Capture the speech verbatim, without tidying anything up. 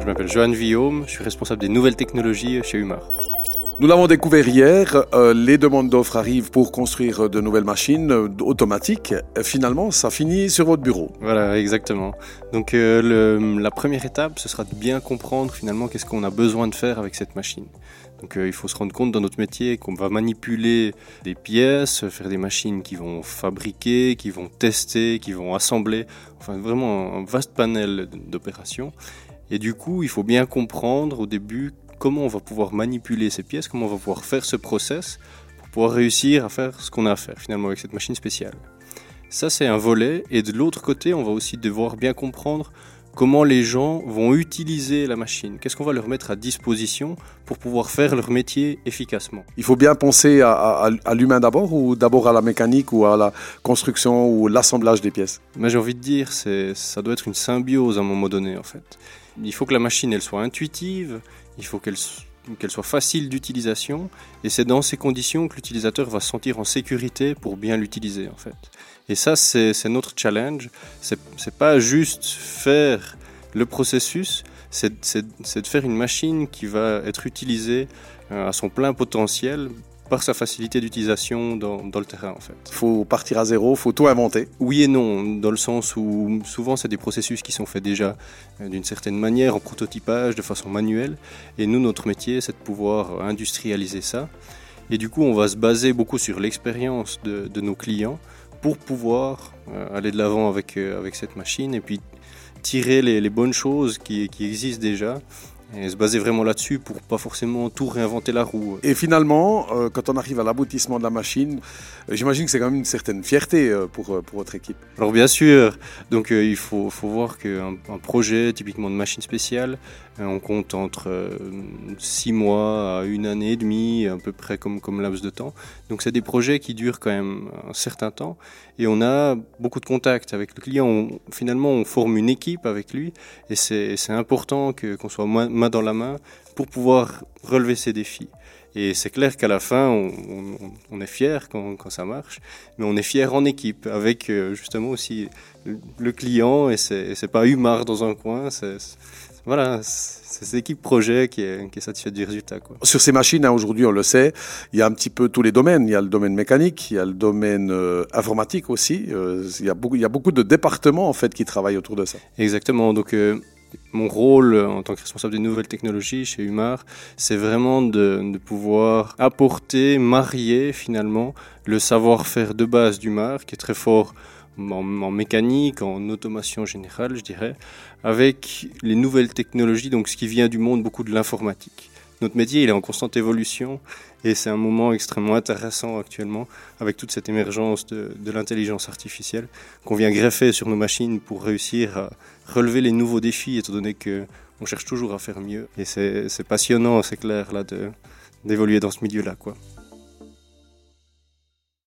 m'appelle Johan Villaume, je suis responsable des nouvelles technologies chez Umar. Nous l'avons découvert hier, euh, les demandes d'offres arrivent pour construire de nouvelles machines euh, automatiques. Et finalement, ça finit sur votre bureau. Voilà, exactement. Donc euh, le, la première étape, ce sera de bien comprendre finalement qu'est-ce qu'on a besoin de faire avec cette machine. Donc euh, il faut se rendre compte dans notre métier qu'on va manipuler des pièces, faire des machines qui vont fabriquer, qui vont tester, qui vont assembler. Enfin vraiment un vaste panel d'opérations. Et du coup, il faut bien comprendre au début comment on va pouvoir manipuler ces pièces, comment on va pouvoir faire ce process pour pouvoir réussir à faire ce qu'on a à faire finalement avec cette machine spéciale. Ça, c'est un volet. Et de l'autre côté, on va aussi devoir bien comprendre comment les gens vont utiliser la machine. Qu'est-ce qu'on va leur mettre à disposition pour pouvoir faire leur métier efficacement. Il faut bien penser à, à, à l'humain d'abord ou d'abord à la mécanique ou à la construction ou l'assemblage des pièces? Mais j'ai envie de dire, c'est, ça doit être une symbiose à un moment donné en fait. Il faut que la machine elle soit intuitive, il faut qu'elle, qu'elle soit facile d'utilisation et c'est dans ces conditions que l'utilisateur va se sentir en sécurité pour bien l'utiliser en fait. Et ça c'est, c'est notre challenge, c'est, c'est pas juste faire le processus, c'est, c'est, c'est de faire une machine qui va être utilisée à son plein potentiel par sa facilité d'utilisation dans, dans le terrain en fait. Il faut partir à zéro, il faut tout inventer. Oui et non, dans le sens où souvent c'est des processus qui sont faits déjà d'une certaine manière, en prototypage, de façon manuelle. Et nous, notre métier, c'est de pouvoir industrialiser ça. Et du coup, on va se baser beaucoup sur l'expérience de, de nos clients pour pouvoir euh, aller de l'avant avec, euh, avec cette machine et puis tirer les, les bonnes choses qui, qui existent déjà. Et se baser vraiment là-dessus pour pas forcément tout réinventer la roue. Et finalement, euh, quand on arrive à l'aboutissement de la machine, euh, j'imagine que c'est quand même une certaine fierté euh, pour, euh, pour votre équipe. Alors bien sûr, donc euh, il faut, faut voir qu'un un projet typiquement de machine spéciale, euh, on compte entre euh, six mois à une année et demie, à peu près comme, comme laps de temps. Donc c'est des projets qui durent quand même un certain temps et on a beaucoup de contacts avec le client. On, finalement, on forme une équipe avec lui et c'est, c'est important que, qu'on soit main, main dans la main pour pouvoir relever ces défis. Et c'est clair qu'à la fin, on, on, on est fier quand, quand ça marche, mais on est fier en équipe avec euh, justement aussi le, le client et c'est, et c'est pas Umar dans un coin, c'est, c'est, voilà, c'est cette équipe projet qui est, qui est satisfaite du résultat, quoi. Sur ces machines, hein, aujourd'hui, on le sait, il y a un petit peu tous les domaines. Il y a le domaine mécanique, il y a le domaine euh, informatique aussi. Euh, il y a beaucoup, il y a beaucoup de départements en fait qui travaillent autour de ça. Exactement. Donc euh, mon rôle en tant que responsable des nouvelles technologies chez Umar, c'est vraiment de, de pouvoir apporter, marier finalement le savoir-faire de base d'Umar, qui est très fort en, en mécanique, en automation générale, je dirais, avec les nouvelles technologies, donc ce qui vient du monde beaucoup de l'informatique. Notre métier, il est en constante évolution et c'est un moment extrêmement intéressant actuellement avec toute cette émergence de, de l'intelligence artificielle qu'on vient greffer sur nos machines pour réussir à relever les nouveaux défis étant donné qu'on cherche toujours à faire mieux. Et c'est, c'est passionnant, c'est clair, là, de, d'évoluer dans ce milieu-là, quoi.